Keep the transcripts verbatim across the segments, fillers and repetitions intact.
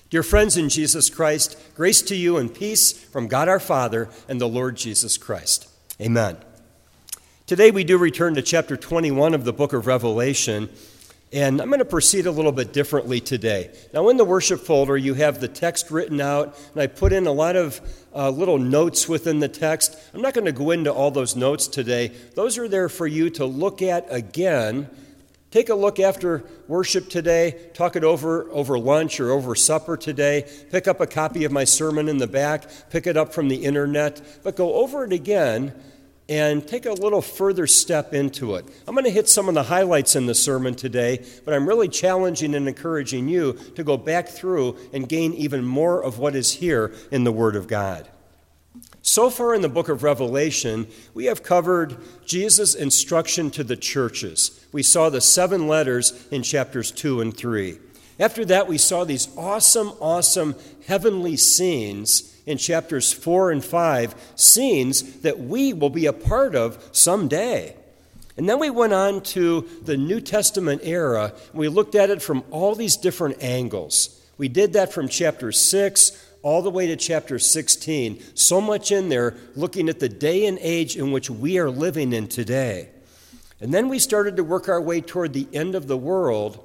Dear friends in Jesus Christ, grace to you and peace from God our Father and the Lord Jesus Christ. Amen. Today we do return to chapter twenty-one of the book of Revelation, and I'm going to proceed a little bit differently today. Now in the worship folder you have the text written out, and I put in a lot of uh, little notes within the text. I'm not going to go into all those notes today. Those are there for you to look at again. Take a look after worship today, talk it over over lunch or over supper today, pick up a copy of my sermon in the back, pick it up from the internet, but go over it again and take a little further step into it. I'm going to hit some of the highlights in the sermon today, but I'm really challenging and encouraging you to go back through and gain even more of what is here in the Word of God. So far in the book of Revelation, we have covered Jesus' instruction to the churches. We saw the seven letters in chapters two and three. After that, we saw these awesome, awesome heavenly scenes in chapters four and five, scenes that we will be a part of someday. And then we went on to the New Testament era, and we looked at it from all these different angles. We did that from chapter six all the way to chapter sixteen. So much in there looking at the day and age in which we are living in today. And then we started to work our way toward the end of the world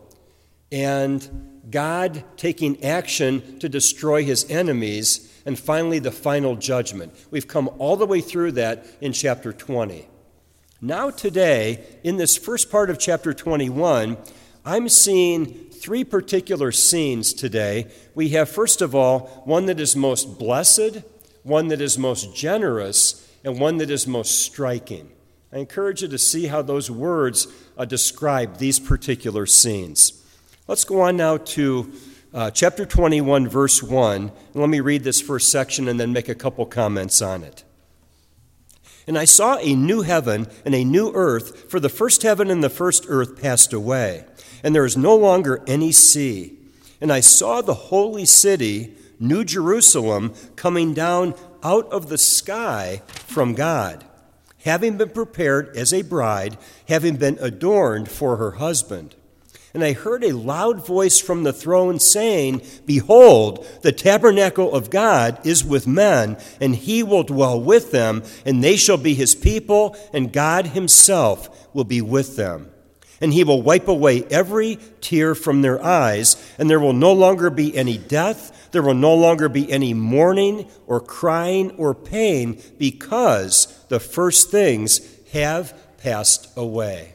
and God taking action to destroy his enemies, and finally the final judgment. We've come all the way through that in chapter twenty. Now today, in this first part of chapter twenty-one, I'm seeing three particular scenes today. We have, first of all, one that is most blessed, one that is most generous, and one that is most striking. I encourage you to see how those words uh, describe these particular scenes. Let's go on now to uh, chapter twenty-one, verse one. And let me read this first section and then make a couple comments on it. And I saw a new heaven and a new earth, for the first heaven and the first earth passed away, and there is no longer any sea. And I saw the holy city, New Jerusalem, coming down out of the sky from God, having been prepared as a bride, having been adorned for her husband. And I heard a loud voice from the throne saying, Behold, the tabernacle of God is with men, and he will dwell with them, and they shall be his people, and God himself will be with them. And he will wipe away every tear from their eyes, and there will no longer be any death, there will no longer be any mourning or crying or pain, because the first things have passed away.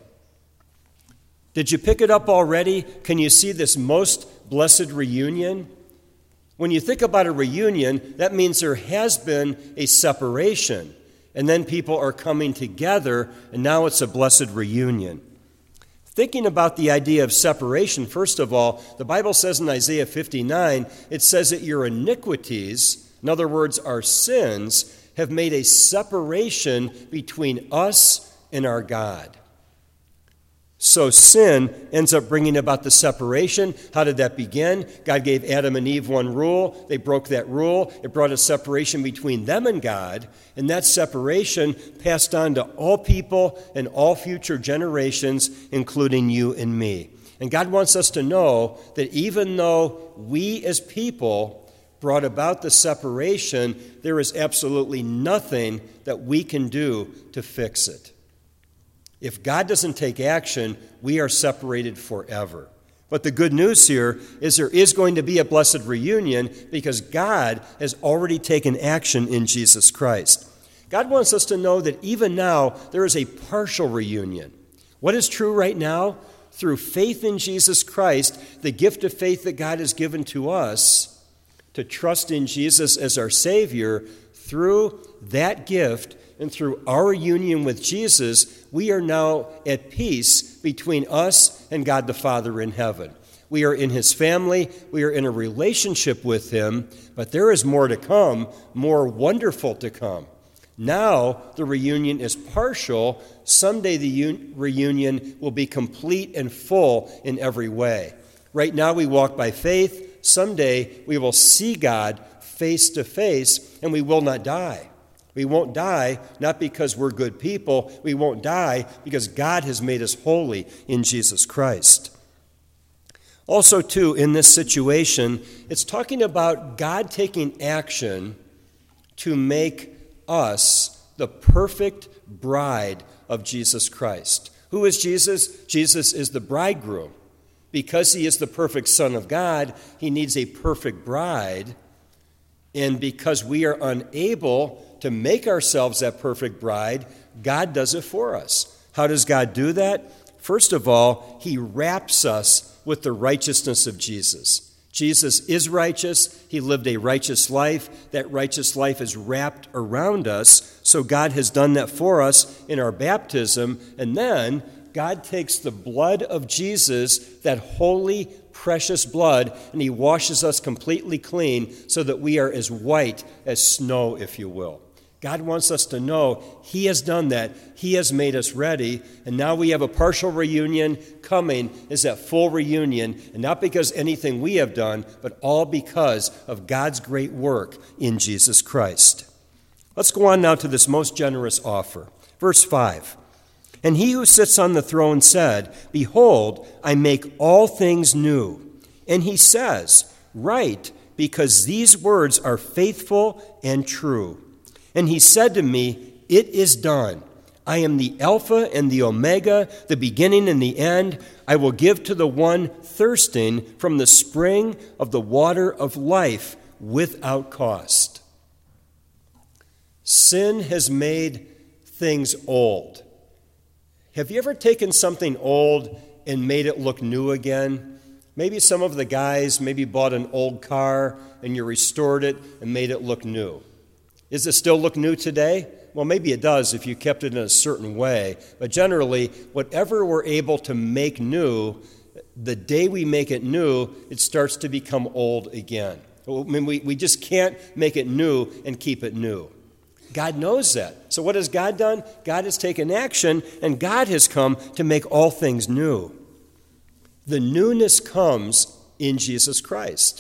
Did you pick it up already? Can you see this most blessed reunion? When you think about a reunion, that means there has been a separation, and then people are coming together, and now it's a blessed reunion. Thinking about the idea of separation, first of all, the Bible says in Isaiah fifty-nine, it says that your iniquities, in other words, our sins, have made a separation between us and our God. So sin ends up bringing about the separation. How did that begin? God gave Adam and Eve one rule. They broke that rule. It brought a separation between them and God. And that separation passed on to all people and all future generations, including you and me. And God wants us to know that even though we as people brought about the separation, there is absolutely nothing that we can do to fix it. If God doesn't take action, we are separated forever. But the good news here is there is going to be a blessed reunion because God has already taken action in Jesus Christ. God wants us to know that even now there is a partial reunion. What is true right now? Through faith in Jesus Christ, the gift of faith that God has given to us, to trust in Jesus as our Savior, through that gift and through our union with Jesus, we are now at peace between us and God the Father in heaven. We are in his family. We are in a relationship with him. But there is more to come, more wonderful to come. Now the reunion is partial. Someday the un- reunion will be complete and full in every way. Right now we walk by faith. Someday we will see God face to face, and we will not die. We won't die, not because we're good people. We won't die because God has made us holy in Jesus Christ. Also, too, in this situation, it's talking about God taking action to make us the perfect bride of Jesus Christ. Who is Jesus? Jesus is the bridegroom. Because he is the perfect Son of God, he needs a perfect bride. And because we are unable to make ourselves that perfect bride, God does it for us. How does God do that? First of all, he wraps us with the righteousness of Jesus. Jesus is righteous. He lived a righteous life. That righteous life is wrapped around us. So God has done that for us in our baptism. And then God takes the blood of Jesus, that holy, precious blood, and he washes us completely clean so that we are as white as snow, if you will. God wants us to know he has done that. He has made us ready. And now we have a partial reunion. Coming is that full reunion. And not because anything we have done, but all because of God's great work in Jesus Christ. Let's go on now to this most generous offer. Verse five. And he who sits on the throne said, Behold, I make all things new. And he says, Write, because these words are faithful and true. And he said to me, It is done. I am the Alpha and the Omega, the beginning and the end. I will give to the one thirsting from the spring of the water of life without cost. Sin has made things old. Have you ever taken something old and made it look new again? Maybe some of the guys maybe bought an old car and you restored it and made it look new. Does it still look new today? Well, maybe it does if you kept it in a certain way. But generally, whatever we're able to make new, the day we make it new, it starts to become old again. I mean, we, we just can't make it new and keep it new. God knows that. So what has God done? God has taken action, and God has come to make all things new. The newness comes in Jesus Christ.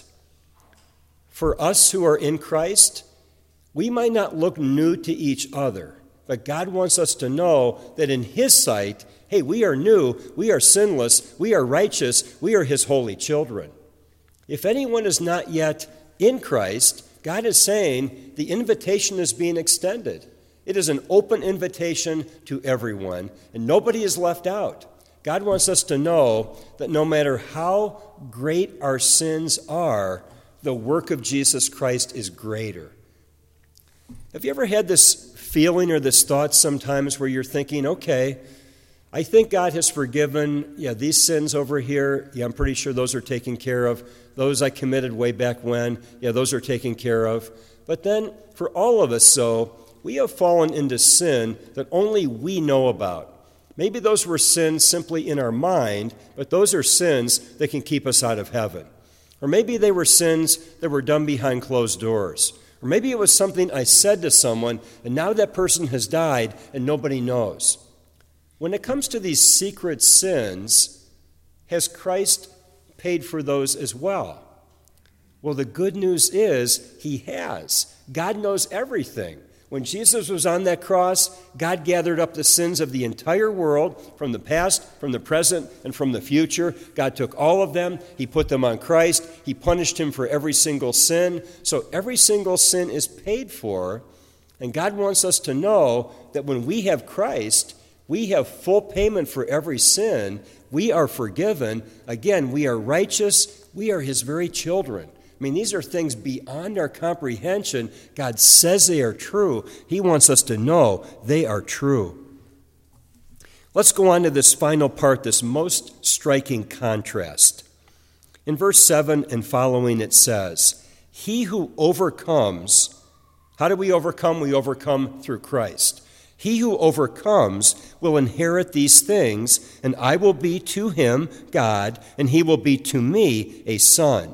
For us who are in Christ, we might not look new to each other, but God wants us to know that in his sight, hey, we are new, we are sinless, we are righteous, we are his holy children. If anyone is not yet in Christ, God is saying the invitation is being extended. It is an open invitation to everyone, and nobody is left out. God wants us to know that no matter how great our sins are, the work of Jesus Christ is greater. Have you ever had this feeling or this thought sometimes where you're thinking, okay, I think God has forgiven, yeah, these sins over here, yeah, I'm pretty sure those are taken care of. Those I committed way back when, yeah, those are taken care of. But then, for all of us, so, we have fallen into sin that only we know about. Maybe those were sins simply in our mind, but those are sins that can keep us out of heaven. Or maybe they were sins that were done behind closed doors. Or maybe it was something I said to someone, and now that person has died, and nobody knows. When it comes to these secret sins, has Christ paid for those as well? Well, the good news is he has. God knows everything. When Jesus was on that cross, God gathered up the sins of the entire world from the past, from the present, and from the future. God took all of them. He put them on Christ. He punished him for every single sin. So every single sin is paid for. And God wants us to know that when we have Christ, we have full payment for every sin. We are forgiven. Again, we are righteous. We are his very children. I mean, these are things beyond our comprehension. God says they are true. He wants us to know they are true. Let's go on to this final part, this most striking contrast. In verse seven and following it says, He who overcomes, how do we overcome? We overcome through Christ. He who overcomes will inherit these things, and I will be to him, God, and he will be to me a son.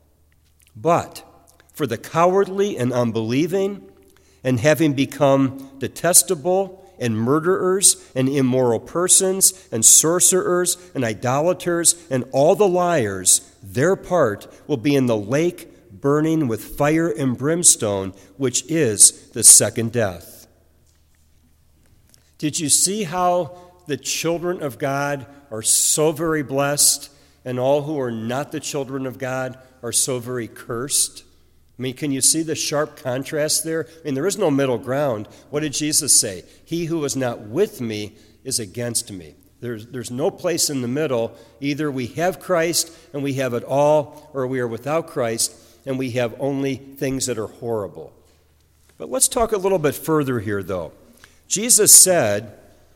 But for the cowardly and unbelieving, and having become detestable, and murderers, and immoral persons, and sorcerers, and idolaters, and all the liars, their part will be in the lake burning with fire and brimstone, which is the second death. Did you see how the children of God are so very blessed? and all who are not the children of God are so very cursed. I mean, can you see the sharp contrast there? I mean, there is no middle ground. What did Jesus say? He who is not with me is against me. There's, there's no place in the middle. Either we have Christ and we have it all, or we are without Christ and we have only things that are horrible. But let's talk a little bit further here, though. Jesus said,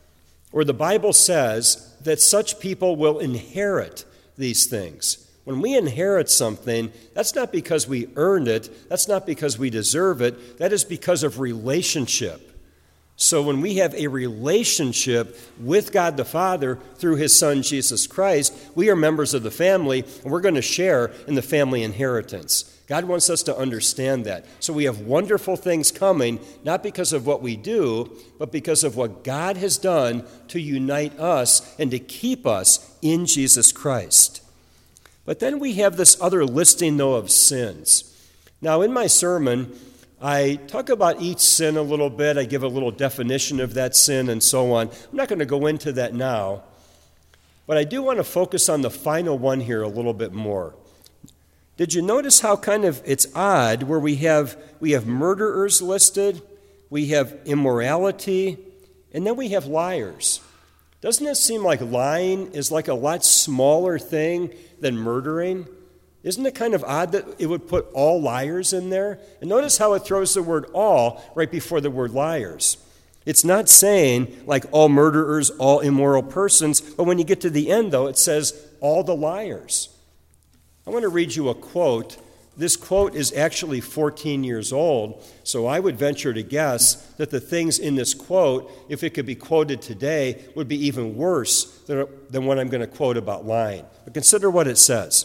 or the Bible says, that such people will inherit these things. When we inherit something, that's not because we earned it. That's not because we deserve it. That is because of relationship. So when we have a relationship with God the Father through his Son, Jesus Christ, we are members of the family, and we're going to share in the family inheritance. God wants us to understand that. So we have wonderful things coming, not because of what we do, but because of what God has done to unite us and to keep us in Jesus Christ. But then we have this other listing, though, of sins. Now, in my sermon, I talk about each sin a little bit. I give a little definition of that sin and so on. I'm not going to go into that now, but I do want to focus on the final one here a little bit more. Did you notice how kind of it's odd where we have we have murderers listed, we have immorality, and then we have liars? Doesn't it seem like lying is like a lot smaller thing than murdering? Isn't it kind of odd that it would put all liars in there? And notice how it throws the word all right before the word liars. It's not saying like all murderers, all immoral persons, but when you get to the end, though, it says all the liars. I want to read you a quote. This quote is actually fourteen years old, so I would venture to guess that the things in this quote, if it could be quoted today, would be even worse than, than what I'm going to quote about lying. But consider what it says.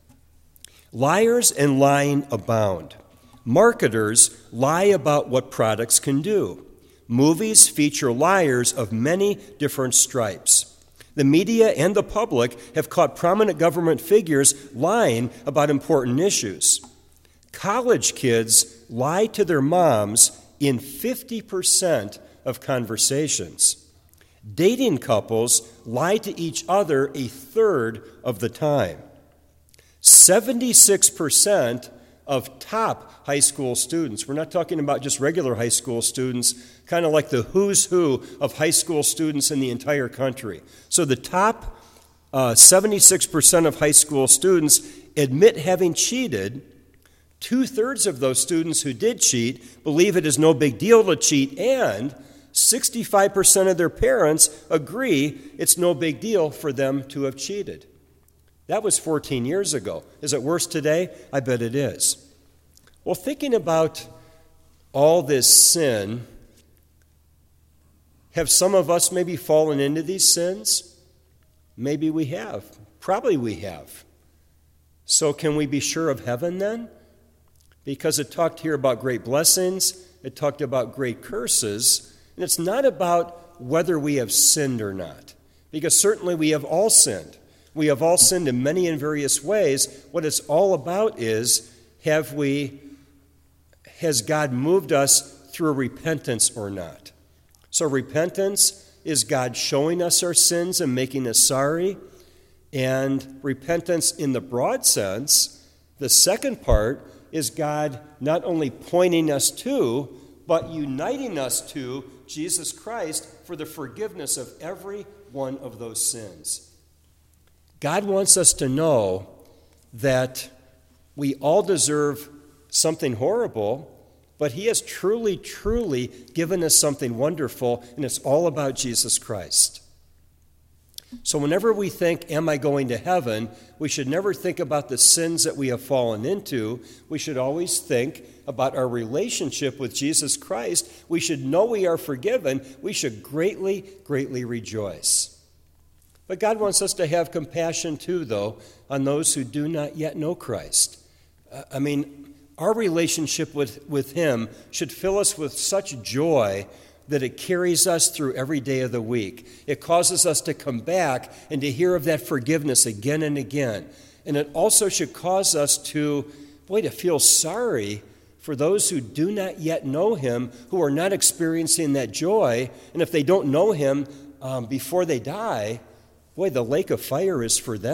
Liars and lying abound. Marketers lie about what products can do. Movies feature liars of many different stripes. The media and the public have caught prominent government figures lying about important issues. College kids lie to their moms in fifty percent of conversations. Dating couples lie to each other a third of the time. seventy-six percent of top high school students, we're not talking about just regular high school students, kind of like the who's who of high school students in the entire country. So the top uh, seventy-six percent of high school students admit having cheated. Two-thirds of those students who did cheat believe it is no big deal to cheat, and sixty-five percent of their parents agree it's no big deal for them to have cheated. That was fourteen years ago. Is it worse today? I bet it is. Well, thinking about all this sin, have some of us maybe fallen into these sins? Maybe we have. Probably we have. So can we be sure of heaven then? Because it talked here about great blessings, it talked about great curses, and it's not about whether we have sinned or not. Because certainly we have all sinned. We have all sinned in many and various ways. What it's all about is, have we, has God moved us through repentance or not? So repentance is God showing us our sins and making us sorry. And repentance in the broad sense, the second part, is God not only pointing us to, but uniting us to Jesus Christ for the forgiveness of every one of those sins. God wants us to know that we all deserve something horrible, but he has truly, truly given us something wonderful, and it's all about Jesus Christ. So whenever we think, am I going to heaven, we should never think about the sins that we have fallen into. We should always think about our relationship with Jesus Christ. We should know we are forgiven. We should greatly, greatly rejoice. But God wants us to have compassion too, though, on those who do not yet know Christ. I mean, our relationship with, with him should fill us with such joy that it carries us through every day of the week. It causes us to come back and to hear of that forgiveness again and again. And it also should cause us to, boy, to feel sorry for those who do not yet know him, who are not experiencing that joy. And if they don't know him um, before they die, boy, the lake of fire is for them.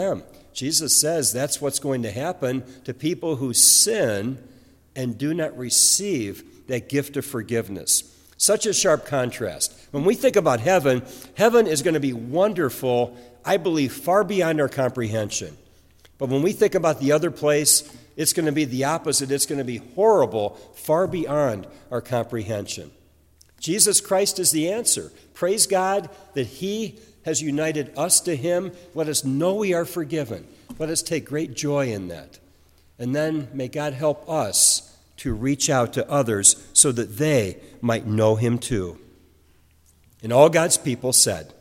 Jesus says that's what's going to happen to people who sin and do not receive that gift of forgiveness. Such a sharp contrast. When we think about heaven, heaven is going to be wonderful, I believe, far beyond our comprehension. But when we think about the other place, it's going to be the opposite. It's going to be horrible, far beyond our comprehension. Jesus Christ is the answer. Praise God that He has united us to Him. Let us know we are forgiven. Let us take great joy in that. And then may God help us to reach out to others so that they might know Him too. And all God's people said,